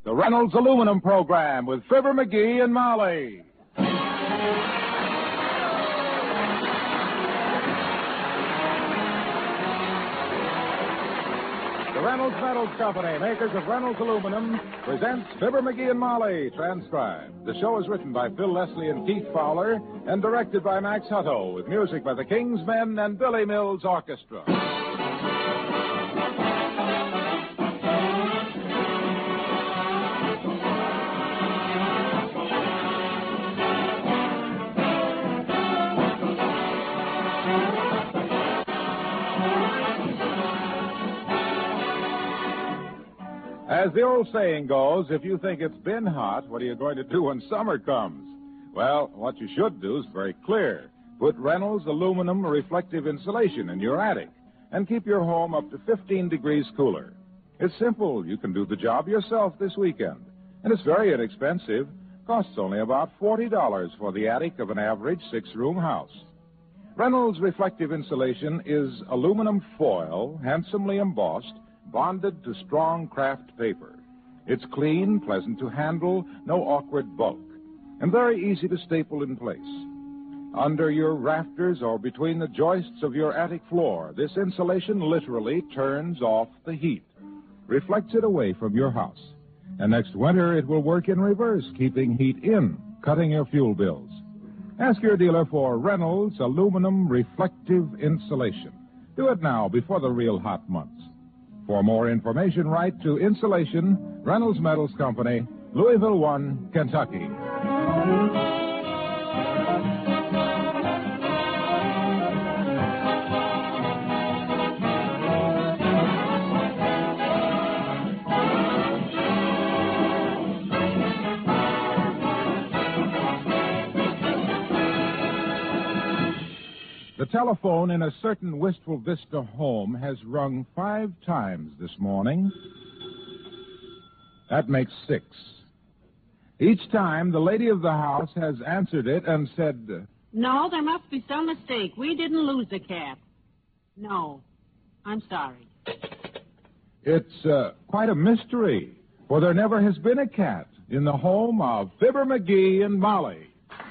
The Reynolds Aluminum Program with Fibber McGee and Molly. The Reynolds Metals Company, makers of Reynolds Aluminum, presents Fibber McGee and Molly, transcribed. The show is written by Phil Leslie and Keith Fowler and directed by Max Hutto, with music by the King's Men and Billy Mills Orchestra. As the old saying goes, if you think it's been hot, what are you going to do when summer comes? Well, what you should do is very clear. Put Reynolds aluminum reflective insulation in your attic and keep your home up to 15 degrees cooler. It's simple. You can do the job yourself this weekend. And it's very inexpensive. Costs only about $40 for the attic of an average six-room house. Reynolds reflective insulation is aluminum foil, handsomely embossed, bonded to strong craft paper. It's clean, pleasant to handle, no awkward bulk, and very easy to staple in place. Under your rafters or between the joists of your attic floor, this insulation literally turns off the heat, reflects it away from your house. And next winter, it will work in reverse, keeping heat in, cutting your fuel bills. Ask your dealer for Reynolds Aluminum Reflective Insulation. Do it now before the real hot months. For more information, write to Insulation, Reynolds Metals Company, Louisville 1, Kentucky. The telephone in a certain Wistful Vista home has rung 5 times this morning. That makes 6. Each time, the lady of the house has answered it and said, "No, there must be some mistake. We didn't lose the cat." "No, I'm sorry." It's quite a mystery, for there never has been a cat in the home of Fibber McGee and Molly.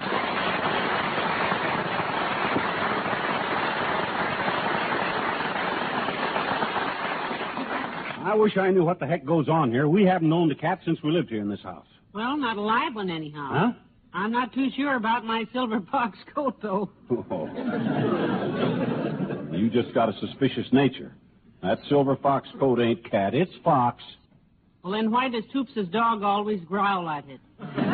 I wish I knew what the heck goes on here. We haven't owned a cat since we lived here in this house. Well, not a live one anyhow. Huh? I'm not too sure about my silver fox coat, though. Oh. You just got a suspicious nature. That silver fox coat ain't cat, it's fox. Well, then why does Toops' dog always growl at it?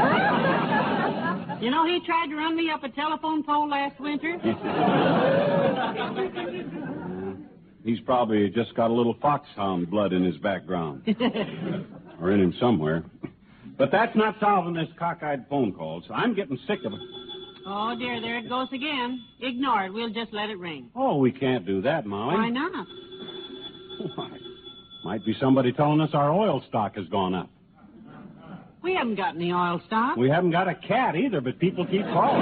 You know, he tried to run me up a telephone pole last winter. He's probably just got a little foxhound blood in his background. Or in him somewhere. But that's not solving this cockeyed phone call, so I'm getting sick of it. Oh, dear, there it goes again. Ignore it. We'll just let it ring. Oh, we can't do that, Molly. Why not? Why? Might be somebody telling us our oil stock has gone up. We haven't got any oil stock. We haven't got a cat either, but people keep calling.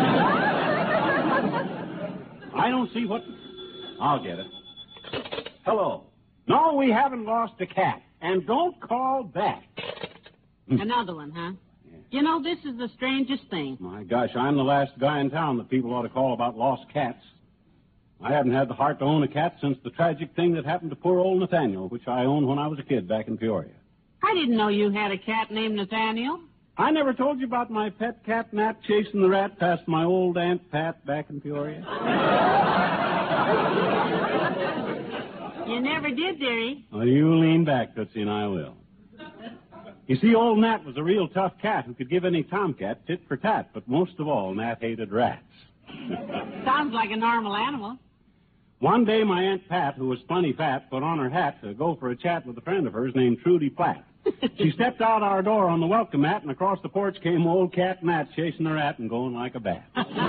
I don't see what... I'll get it. Hello. No, we haven't lost a cat. And don't call back. Another one, huh? Yeah. You know, this is the strangest thing. My gosh, I'm the last guy in town that people ought to call about lost cats. I haven't had the heart to own a cat since the tragic thing that happened to poor old Nathaniel, which I owned when I was a kid back in Peoria. I didn't know you had a cat named Nathaniel. I never told you about my pet cat, Nat, chasing the rat past my old Aunt Pat back in Peoria. You never did, dearie. Well, you lean back, Tootsie, and I will. You see, old Nat was a real tough cat who could give any tomcat tit for tat, but most of all, Nat hated rats. Sounds like a normal animal. One day, my Aunt Pat, who was plenty fat, put on her hat to go for a chat with a friend of hers named Trudy Platt. She stepped out our door on the welcome mat, and across the porch came old cat Nat chasing the rat and going like a bat.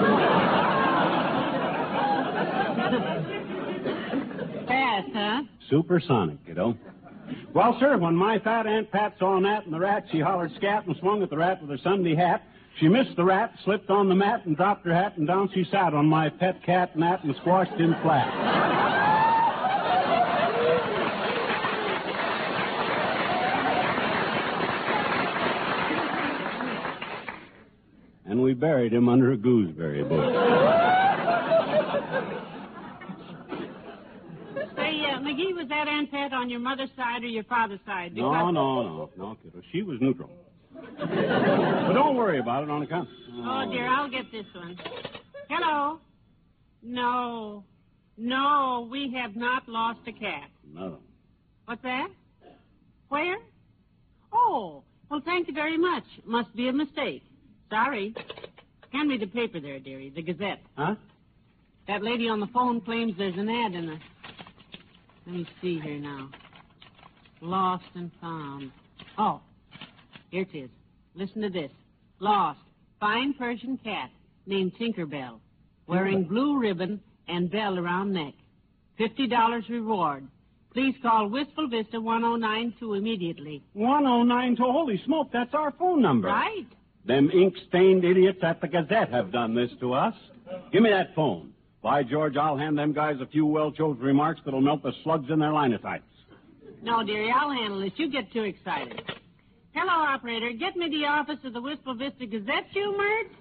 Fast, huh? Supersonic, kiddo. Well, sir, when my fat Aunt Pat saw Nat and the rat, she hollered scat and swung at the rat with her Sunday hat. She missed the rat, slipped on the mat, and dropped her hat, and down she sat on my pet cat Nat and squashed him flat. we buried him under a gooseberry bush. Say, McGee, was that Aunt Pat on your mother's side or your father's side? No, kiddo. She was neutral. But don't worry about it on account. Oh, dear, I'll get this one. Hello? No, we have not lost a cat. No. What's that? Where? Oh, well, thank you very much. Must be a mistake. Sorry. Hand me the paper there, dearie, the Gazette. Huh? That lady on the phone claims there's an ad in the... Let me see here now. Lost and found. Oh, here it is. Listen to this. Lost. Fine Persian cat named Tinkerbell. Wearing blue ribbon and bell around neck. $50 reward. Please call Wistful Vista 1092 immediately. 1092? Holy smoke, that's our phone number. Right. Them ink-stained idiots at the Gazette have done this to us. Give me that phone. By George, I'll hand them guys a few well-chosen remarks that'll melt the slugs in their linotypes. No, dearie, I'll handle it. You get too excited. Hello, operator. Get me the office of the Wistful Vista Gazette, you Mert?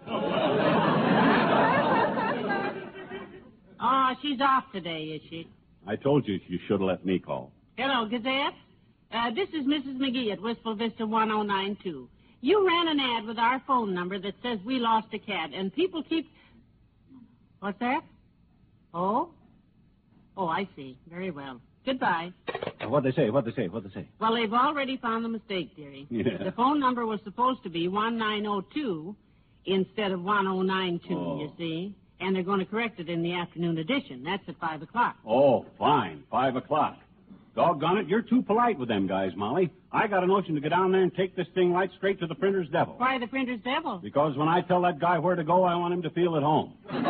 Oh, she's off today, is she? I told you should have let me call. Hello, Gazette. This is Mrs. McGee at Wistful Vista 1092. You ran an ad with our phone number that says we lost a cat, and people keep... What's that? Oh? Oh, I see. Very well. Goodbye. What'd they say? Well, they've already found the mistake, dearie. Yeah. The phone number was supposed to be 1902 instead of 1092, you see. And they're going to correct it in the afternoon edition. That's at 5 o'clock. Oh, fine. 5 o'clock. Doggone it, you're too polite with them guys, Molly. I got a notion to go down there and take this thing right straight to the printer's devil. Why the printer's devil? Because when I tell that guy where to go, I want him to feel at home.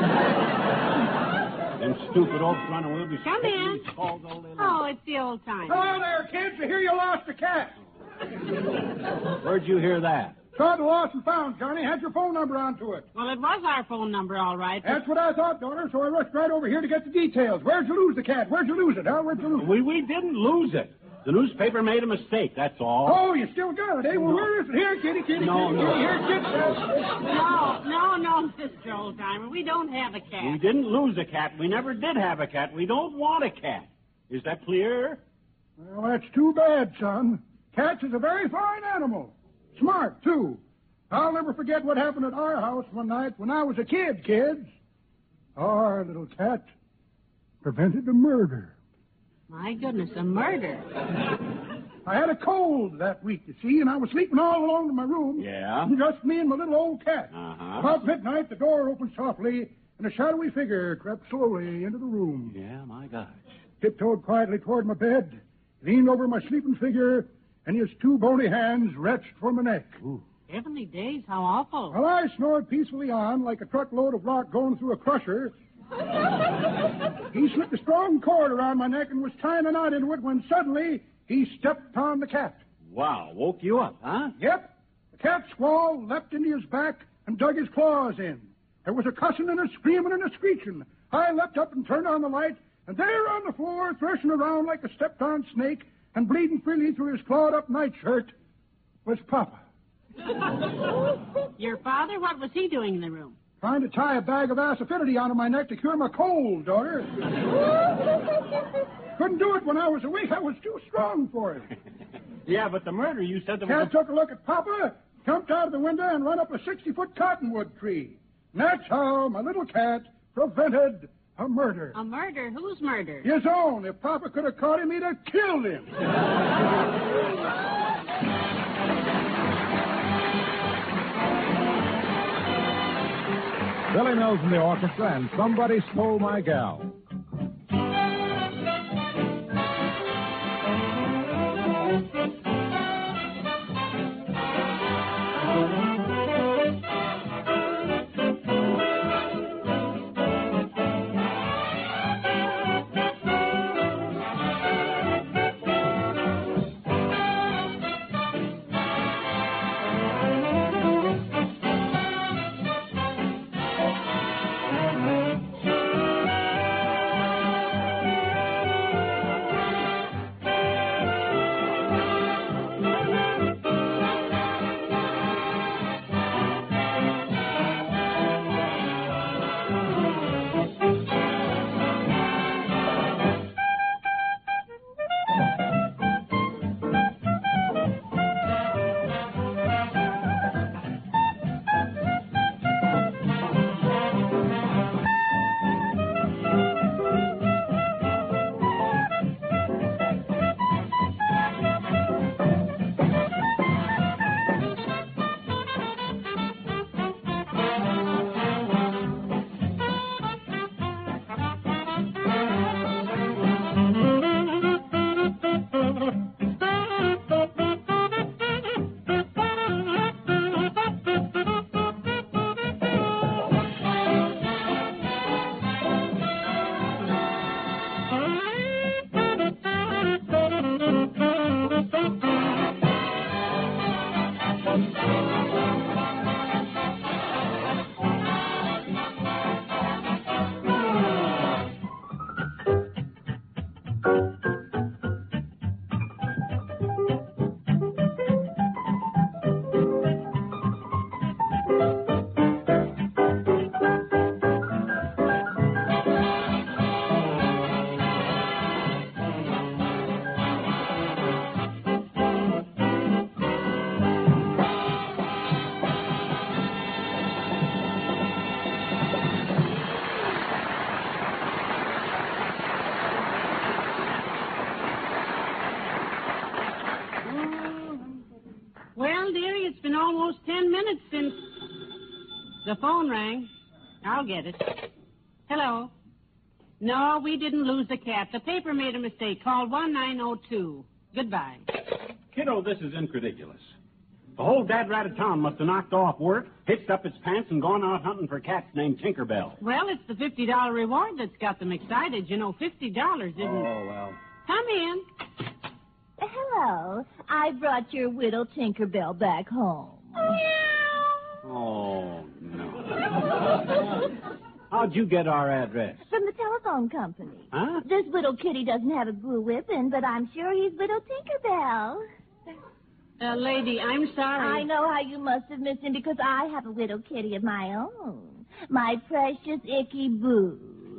Them stupid old front will be... Come in. Oh, it's the old time. Hello there, kids. I hear you lost a cat. Where'd you hear that? Saw the lost and found, Johnny. Had your phone number onto it. Well, it was our phone number, all right. That's what I thought, daughter, so I rushed right over here to get the details. Where'd you lose the cat? Where'd you lose it, huh? Where'd you lose it? We didn't lose it. The newspaper made a mistake, that's all. Oh, you still got it, eh? Well, where is it? Here, kitty, kitty, No, kitty, no. kitty. Here, kitty. No, Mr. Oldtimer. We don't have a cat. We didn't lose a cat. We never did have a cat. We don't want a cat. Is that clear? Well, that's too bad, son. Cats is a very fine animal. Smart, too. I'll never forget what happened at our house one night when I was a kid, kids. Our little cat prevented a murder. My goodness, a murder. I had a cold that week, you see, and I was sleeping all alone in my room. Yeah? Just me and my little old cat. Uh-huh. About midnight, the door opened softly, and a shadowy figure crept slowly into the room. Yeah, my gosh. Tiptoed quietly toward my bed, leaned over my sleeping figure, and his two bony hands reached for my neck. Ooh. Heavenly days, how awful. While I snored peacefully on like a truckload of rock going through a crusher, he slipped a strong cord around my neck and was tying a knot into it when suddenly he stepped on the cat. Wow, woke you up, huh? Yep. The cat squalled, leapt into his back, and dug his claws in. There was a cussing and a screaming and a screeching. I leapt up and turned on the light, and there on the floor, thrashing around like a stepped-on snake and bleeding freely through his clawed-up nightshirt, was Papa. Your father? What was he doing in the room? Trying to tie a bag of acidity onto my neck to cure my cold, daughter. Couldn't do it when I was awake. I was too strong for it. Yeah, but the murder, you said there was Cat took a look at Papa, jumped out of the window, and run up a 60-foot cottonwood tree. And that's how my little cat prevented a murder. A murder? Whose murder? His own. If Papa could have caught him, he'd have killed him. Billy Mills in the orchestra, and Somebody Stole My Gal. Well, dearie, it's been almost 10 minutes since the phone rang. I'll get it. Hello. No, we didn't lose the cat. The paper made a mistake. Call 1902. Goodbye. Kiddo, this is incrediculous. The whole dad rat of town must have knocked off work, hitched up its pants, and gone out hunting for cats named Tinkerbell. Well, it's the $50 reward that's got them excited. You know, $50 isn't... Oh, well. Come in. Hello. I brought your widow Tinkerbell back home. Oh, no. How'd you get our address? From the telephone company. Huh? This little kitty doesn't have a glue whipping, but I'm sure he's widow Tinkerbell. Lady, I'm sorry. I know how you must have missed him because I have a widow kitty of my own. My precious Icky Boo.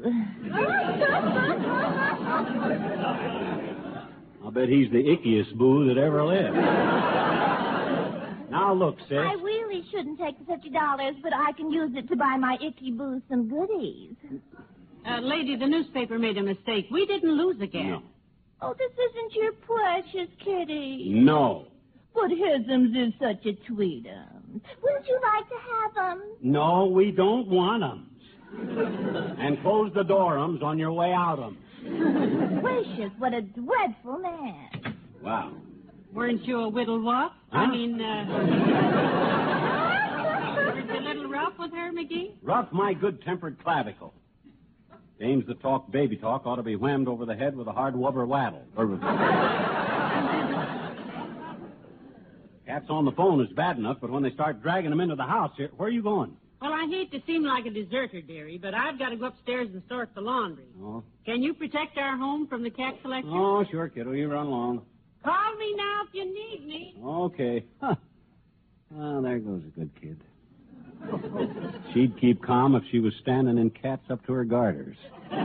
I'll bet he's the ickiest boo that ever lived. Now, look, sis. I really shouldn't take the $50, but I can use it to buy my Icky Boo some goodies. Lady, the newspaper made a mistake. We didn't lose a cat. No. Oh, this isn't your precious kitty. No. But his'ems is such a tweedum. Wouldn't you like to have 'em? No, we don't want 'em. And close the door-ums on your way out-ums. Gracious, what a dreadful man. Wow. Weren't you a whittle what? Huh? I mean, weren't you a little rough with her, McGee? Rough my good-tempered clavicle. Dames that talk baby talk ought to be whammed over the head with a hard wubber waddle. Cats on the phone is bad enough, but when they start dragging them into the house, where are you going? Well, I hate to seem like a deserter, dearie, but I've got to go upstairs and sort the laundry. Oh. Can you protect our home from the cat collector? Oh, sure, kiddo. You run along. Call me now if you need me. Okay. Huh. Well, there goes a good kid. She'd keep calm if she was standing in cats up to her garters.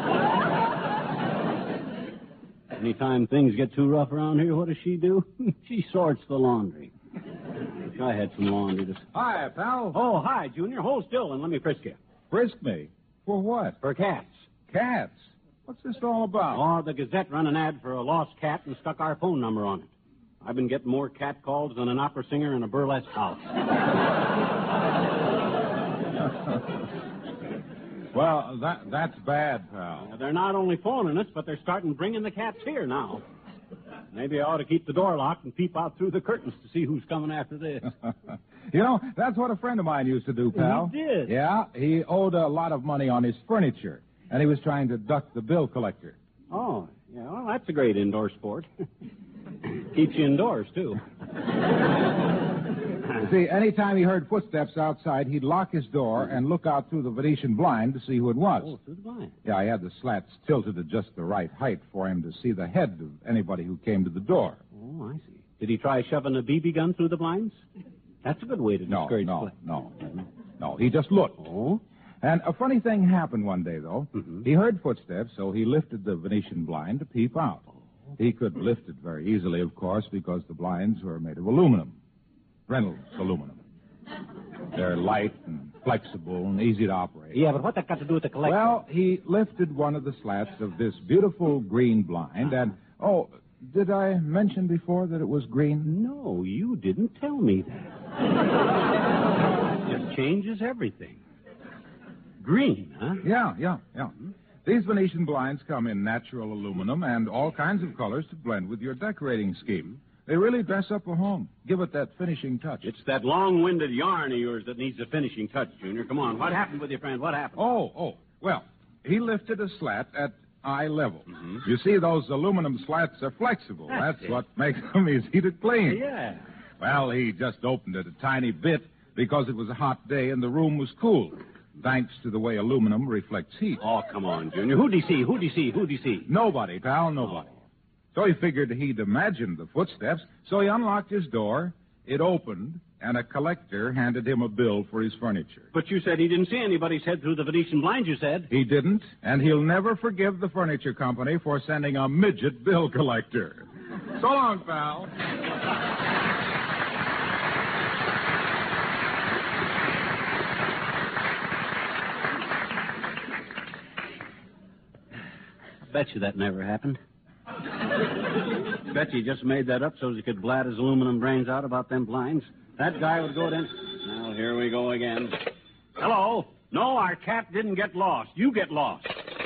Anytime things get too rough around here, what does she do? She sorts the laundry. Wish I had some laundry to... Hi, pal. Oh, hi, Junior. Hold still and let me frisk you. Frisk me. For what? For cats. Cats. What's this all about? Oh, the Gazette run an ad for a lost cat and stuck our phone number on it. I've been getting more cat calls than an opera singer in a burlesque house. Well, that's bad, pal. Now, they're not only phoning us, but they're starting bringing the cats here now. Maybe I ought to keep the door locked and peep out through the curtains to see who's coming after this. You know, that's what a friend of mine used to do, pal. He did? Yeah, he owed a lot of money on his furniture, and he was trying to duck the bill collector. Oh, yeah, well, that's a great indoor sport. Keeps you indoors, too. See, anytime he heard footsteps outside, he'd lock his door and look out through the Venetian blind to see who it was. Oh, through the blind. Yeah, I had the slats tilted to just the right height for him to see the head of anybody who came to the door. Oh, I see. Did he try shoving a BB gun through the blinds? That's a good way to discourage play. No, he just looked. Oh? And a funny thing happened one day, though. Mm-hmm. He heard footsteps, so he lifted the Venetian blind to peep out. He could lift it very easily, of course, because the blinds were made of aluminum. Reynolds aluminum. They're light and flexible and easy to operate. Yeah, but what that got to do with the collector? Well, he lifted one of the slats of this beautiful green blind, and, oh, did I mention before that it was green? No, you didn't tell me that. It changes everything. Green, huh? Yeah. These Venetian blinds come in natural aluminum and all kinds of colors to blend with your decorating scheme. They really dress up a home. Give it that finishing touch. It's that long-winded yarn of yours that needs a finishing touch, Junior. Come on, what happened with your friend? What happened? Oh. Well, he lifted a slat at eye level. Mm-hmm. You see, those aluminum slats are flexible. That's what makes them easy to clean. Yeah. Well, he just opened it a tiny bit because it was a hot day and the room was cool, thanks to the way aluminum reflects heat. Oh, come on, Junior. Who'd he see? Who'd he see? Who'd he see? Nobody, pal, nobody. So he figured he'd imagined the footsteps, so he unlocked his door, it opened, and a collector handed him a bill for his furniture. But you said he didn't see anybody's head through the Venetian blinds, you said. He didn't, and he'll never forgive the furniture company for sending a midget bill collector. So long, pal. Bet you that never happened. Bet you just made that up so he could blat his aluminum brains out about them blinds. That guy would go in. Well, here we go again. Hello. No, our cat didn't get lost. You get lost.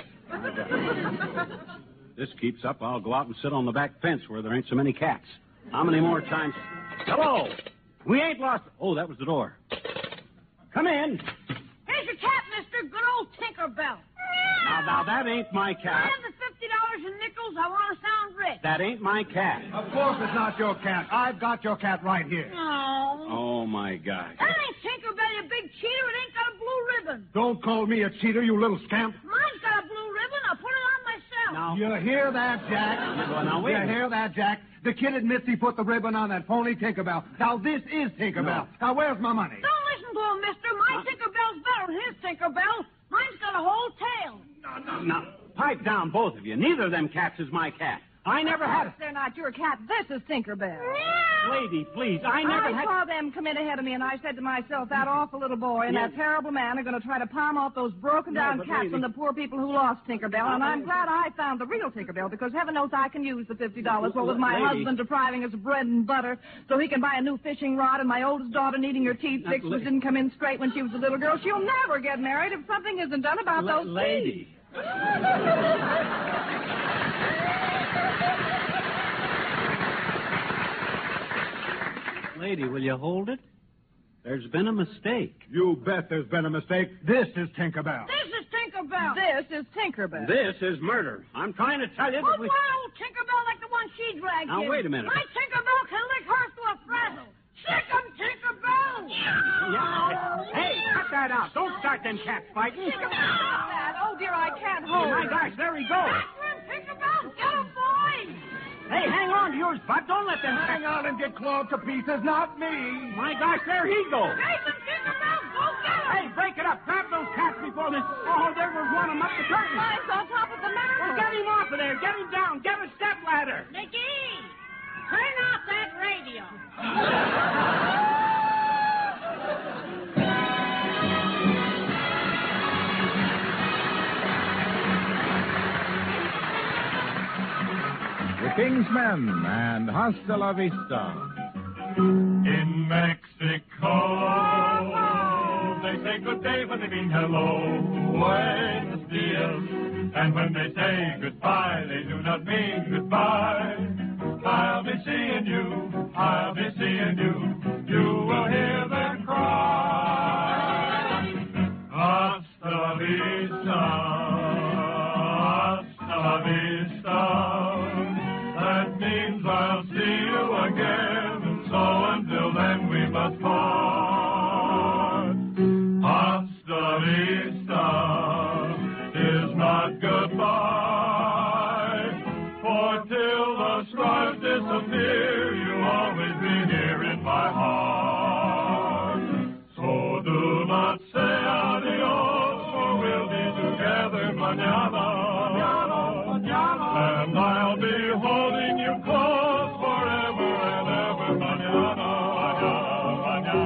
This keeps up, I'll go out and sit on the back fence where there ain't so many cats. How many more times? Hello. We ain't lost. Oh, that was the door. Come in. Here's your cat, mister. Good old Tinkerbell. Now, that ain't my I cat. have the $50 in nickels. I want to sound rich. That ain't my cat. Of course it's not your cat. I've got your cat right here. No. Oh, my God. That ain't Tinkerbell, you big cheater. It ain't got a blue ribbon. Don't call me a cheater, you little scamp. Mine's got a blue ribbon. I put it on myself. Now, You hear that, Jack? Now, wait a You minute. hear that, Jack? The kid admits he put the ribbon on that phony Tinkerbell. Now, this is Tinkerbell. Now, where's my money? Don't listen to him, mister. My Tinkerbell's better than his Tinkerbell. Mine's got a whole tail. Now, pipe down, both of you. Neither of them cats is my cat. I never had They're not your cat. This is Tinkerbell. Lady, please, I never I had... saw them come in ahead of me, and I said to myself, that awful little boy and that terrible man are going to try to palm off those broken-down but cats lady- from the poor people who lost Tinkerbell, and I'm glad I found the real Tinkerbell, because heaven knows I can use the $50, what with my Lady- husband depriving us of bread and butter so he can buy a new fishing rod, and my oldest daughter needing her teeth fixed, which didn't come in straight when she was a little girl. She'll never get married if something isn't done about those teeth. Lady. Lady, will you hold it? There's been a mistake. You bet there's been a mistake. This is Tinkerbell. This is Tinkerbell. This is Tinkerbell. This is murder. I'm trying to tell you What's that we... my old Tinkerbell like the one she dragged Now, in? wait a minute. My Tinkerbell can lick hers to a frazzle. Sick 'em, Tinkerbell. Yeah. Hey, cut that out. Don't start them cats fighting. Stop that. Oh, dear, I can't hold My it. gosh, there he goes. After him, Tinkerbell. Get him, boys. Hey, hang on to yours, Bud. Don't let them Hang on and get clawed to pieces, not me. My gosh, there he goes. Chase him, Tinkerbell. Go get him. Hey, break it up. Grab those cats before this... Oh, there goes one of them up the curtain. Mine's on top of the Well, mantel. get him off of there. Get him down. Get a step ladder. Nicky, turn off that radio. The King's Men and Hasta la Vista. In Mexico, they say good day when they mean hello. Buenos dias. And when they say goodbye, they do not mean goodbye. I'll be seeing you, I'll be seeing you. You will hear them cry. Hasta la vista, hasta la vista. That means I'll see you again, and so until then we must part. Hasta la vista is not goodbye, for till the stars disappear, you'll always be here in my heart. So do not say adios, for we'll be together mañana. And I'll be holding you close forever and ever, mañana, mañana, mañana.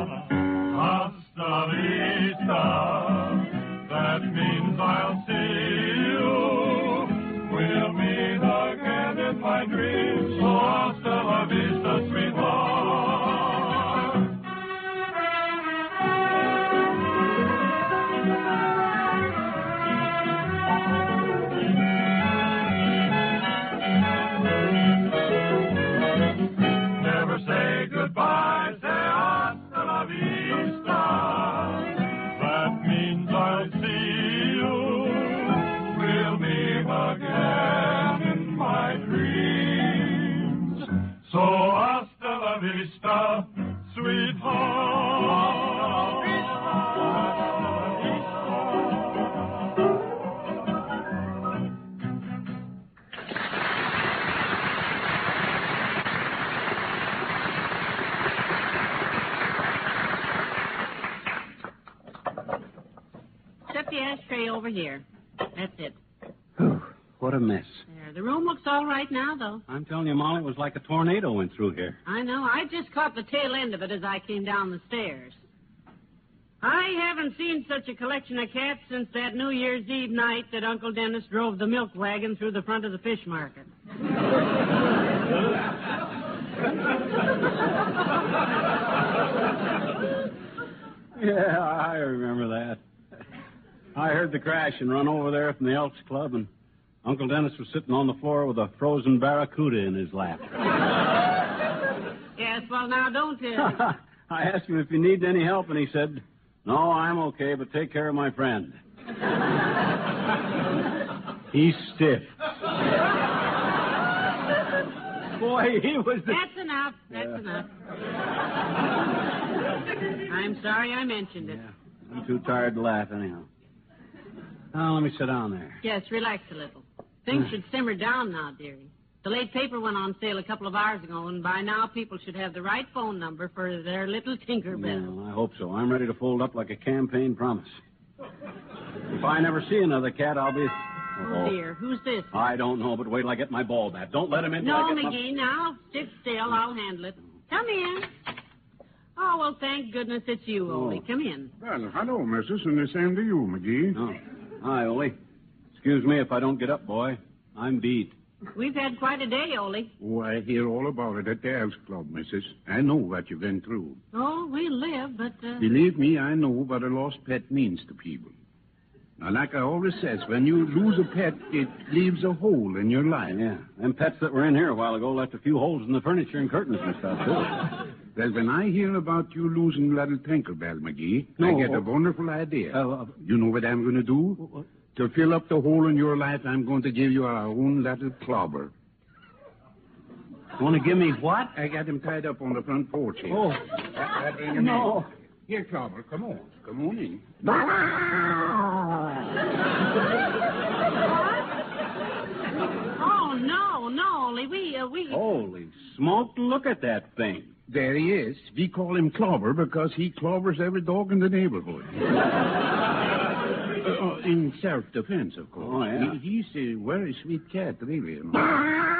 the ashtray over here. That's it. Whew, what a mess. There. The room looks all right now, though. I'm telling you, Molly, it was like a tornado went through here. I know. I just caught the tail end of it as I came down the stairs. I haven't seen such a collection of cats since that New Year's Eve night that Uncle Dennis drove the milk wagon through the front of the fish market. Yeah, I remember that. I heard the crash and run over there from the Elks Club, and Uncle Dennis was sitting on the floor with a frozen barracuda in his lap. Yes, well, now, don't... I asked him if he needed any help, and he said, "No, I'm okay, but take care of my friend." He's stiff. Boy, he was... That's enough. That's enough. I'm sorry I mentioned it. Yeah, I'm too tired to laugh anyhow. Now, let me sit down there. Yes, relax a little. Things should simmer down now, dearie. The late paper went on sale a couple of hours ago, and by now people should have the right phone number for their little Tinkerbell. Well, I hope so. I'm ready to fold up like a campaign promise. If I never see another cat, I'll be... Oh, dear. Who's this? I don't know, but wait till I get my ball back. Don't let him in. No, McGee, now. Sit still. I'll handle it. Come in. Oh, well, thank goodness it's you, Ole. Come in. Well, hello, missus, and the same to you, McGee. Oh. Hi, Ole. Excuse me if I don't get up, boy. I'm beat. We've had quite a day, Ole. Oh, I hear all about it at the Elks Club, missus. I know what you've been through. Oh, we live, but... Believe me, I know what a lost pet means to people. Now, like I always says, when you lose a pet, it leaves a hole in your life. Yeah, them pets that were in here a while ago left a few holes in the furniture and curtains and stuff, too. Well, when I hear about you losing little Tinkerbell, McGee, I get a wonderful idea. You know what I'm going to do? To fill up the hole in your life, I'm going to give you our own little clobber. Want to give me what? I got him tied up on the front porch here. Oh. I bring him in. Here, Clobber, come on. Come on in. Oh, no, Ole. We... Holy smoke, look at that thing. There he is. We call him Clobber because he clobbers every dog in the neighborhood. In self-defense, of course. Oh, yeah. He's a very sweet cat, really. You know.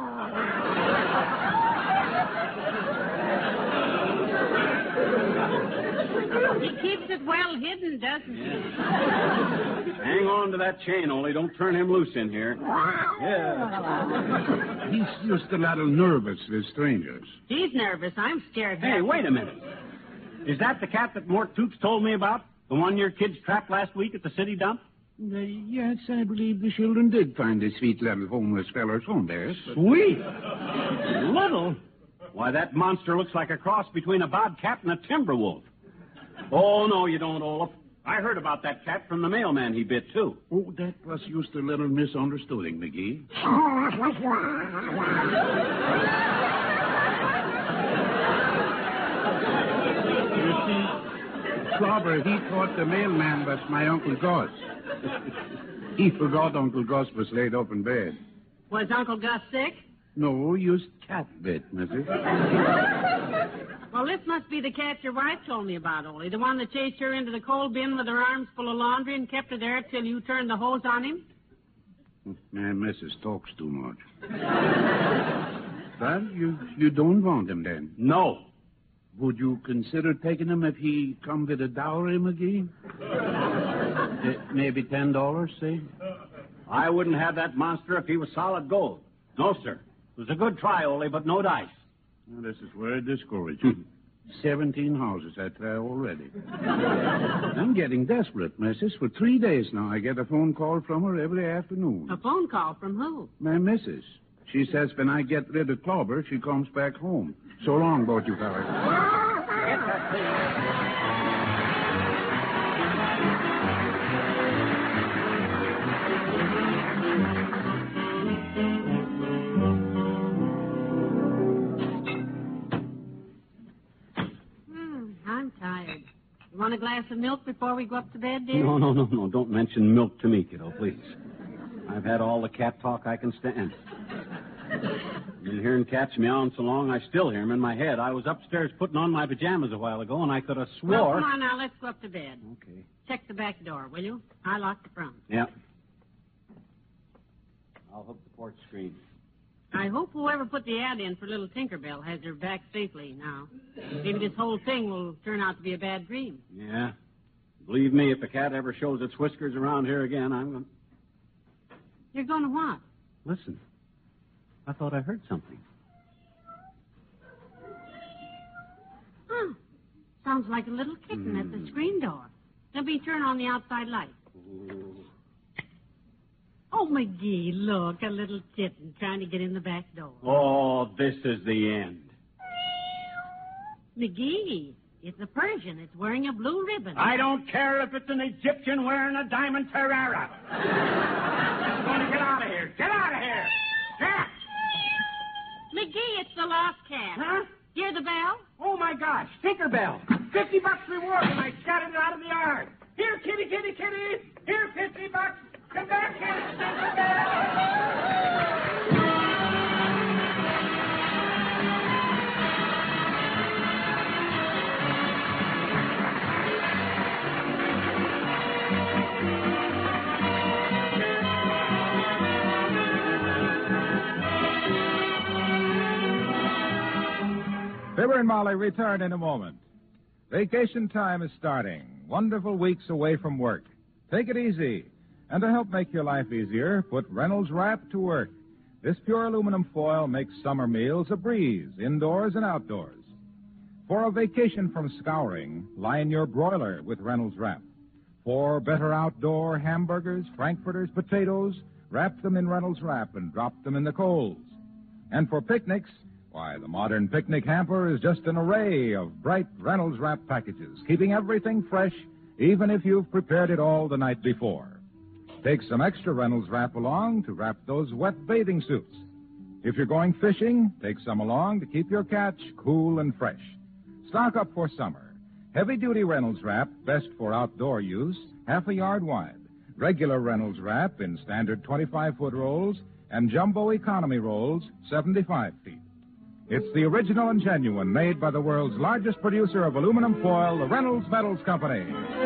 He keeps it well hidden, doesn't he? Hang on to that chain, Ole. Don't turn him loose in here. Yeah. He's just a little nervous with strangers. He's nervous. I'm scared. Hey, wait a minute. Is that the cat that Mort Toops told me about? The one your kids trapped last week at the city dump? Yes, I believe the children did find a sweet little homeless feller's home there. Sweet? Little? Why, that monster looks like a cross between a bobcat and a timber wolf. Oh, no, you don't, Olaf. I heard about that cat from the mailman he bit, too. Oh, that was just a little misunderstanding, McGee. You see, Clobber, he thought the mailman was my Uncle Gus. He forgot Uncle Gus was laid up in bed. Was Uncle Gus sick? No, just cat bit, missus. Well, this must be the cat your wife told me about, Ole. The one that chased her into the coal bin with her arms full of laundry and kept her there till you turned the hose on him? My missus talks too much. Well, you don't want him then? No. Would you consider taking him if he come with a dowry, McGee? Maybe $10, say? I wouldn't have that monster if he was solid gold. No, sir. It was a good try, Ole, but no dice. Well, this is very discouraging. 17 houses I try already. I'm getting desperate, missus. For 3 days now, I get a phone call from her every afternoon. A phone call from who? My missus. She says when I get rid of Clobber, she comes back home. So long, both you fellas. I'm tired. You want a glass of milk before we go up to bed, dear? No. Don't mention milk to me, kiddo, please. I've had all the cat talk I can stand. I've been hearing cats meowing so long I still hear them in my head. I was upstairs putting on my pajamas a while ago, and I could have swore... Well, come on now, let's go up to bed. Okay. Check the back door, will you? I locked the front. Yeah. I'll hook the porch screen. I hope whoever put the ad in for little Tinkerbell has her back safely now. Maybe this whole thing will turn out to be a bad dream. Yeah. Believe me, if the cat ever shows its whiskers around here again, I'm going... You're going to what? Listen. I thought I heard something. Huh. Sounds like a little kitten at the screen door. Let me turn on the outside light. Ooh. Oh, McGee, look, a little kitten trying to get in the back door. Oh, this is the end. McGee, it's a Persian. It's wearing a blue ribbon. I don't care if it's an Egyptian wearing a diamond tiara. I'm going to get out of here. Get out of here. Cat! McGee, it's the lost cat. Huh? Hear the bell? Oh, my gosh. Tinkerbell. $50 reward, and I scattered it out of the yard. Here, kitty, kitty, kitty. Here, $50. Come back here, Tinkerbell. Fibber and Molly return in a moment. Vacation time is starting. Wonderful weeks away from work. Take it easy. And to help make your life easier, put Reynolds Wrap to work. This pure aluminum foil makes summer meals a breeze, indoors and outdoors. For a vacation from scouring, line your broiler with Reynolds Wrap. For better outdoor hamburgers, frankfurters, potatoes, wrap them in Reynolds Wrap and drop them in the coals. And for picnics, why, the modern picnic hamper is just an array of bright Reynolds Wrap packages, keeping everything fresh, even if you've prepared it all the night before. Take some extra Reynolds Wrap along to wrap those wet bathing suits. If you're going fishing, take some along to keep your catch cool and fresh. Stock up for summer. Heavy-duty Reynolds Wrap, best for outdoor use, half a yard wide. Regular Reynolds Wrap in standard 25-foot rolls, and jumbo economy rolls, 75 feet. It's the original and genuine, made by the world's largest producer of aluminum foil, the Reynolds Metals Company.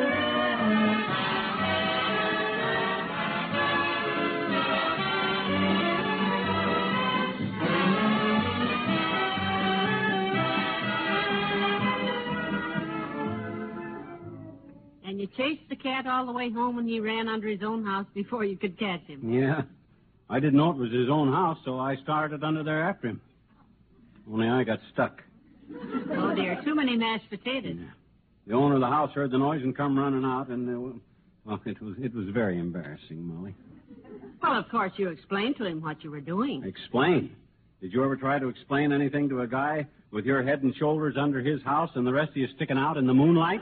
And you chased the cat all the way home and he ran under his own house before you could catch him. Yeah. I didn't know it was his own house, so I started under there after him. Only I got stuck. Oh, dear. Too many mashed potatoes. Yeah. The owner of the house heard the noise and come running out, and, well, it was very embarrassing, Molly. Well, of course, you explained to him what you were doing. Explain? Did you ever try to explain anything to a guy with your head and shoulders under his house and the rest of you sticking out in the moonlight?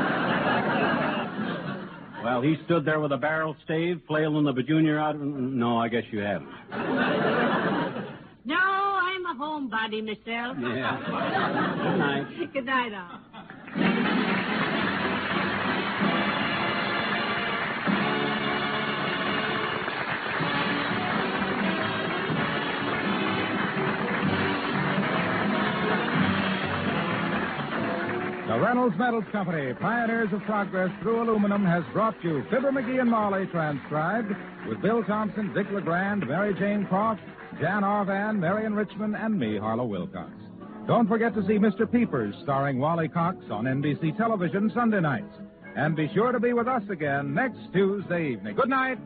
Well, he stood there with a barrel stave, flailing the bajunior out. No, I guess you haven't. No, I'm a homebody myself. Yeah. Good night. Good night, all. The Reynolds Metals Company, pioneers of progress through aluminum, has brought you Fibber, McGee, and Molly transcribed with Bill Thompson, Dick LeGrand, Mary Jane Croft, Jan Arvan, Marion Richmond, and me, Harlow Wilcox. Don't forget to see Mr. Peepers, starring Wally Cox, on NBC television Sunday nights. And be sure to be with us again next Tuesday evening. Good night.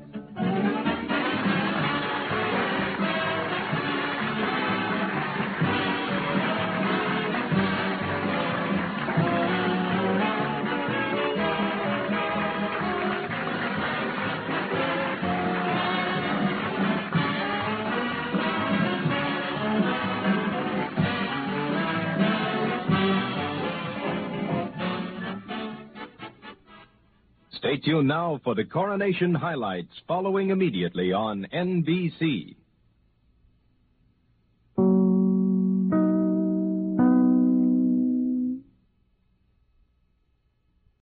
Stay tuned now for the coronation highlights following immediately on NBC.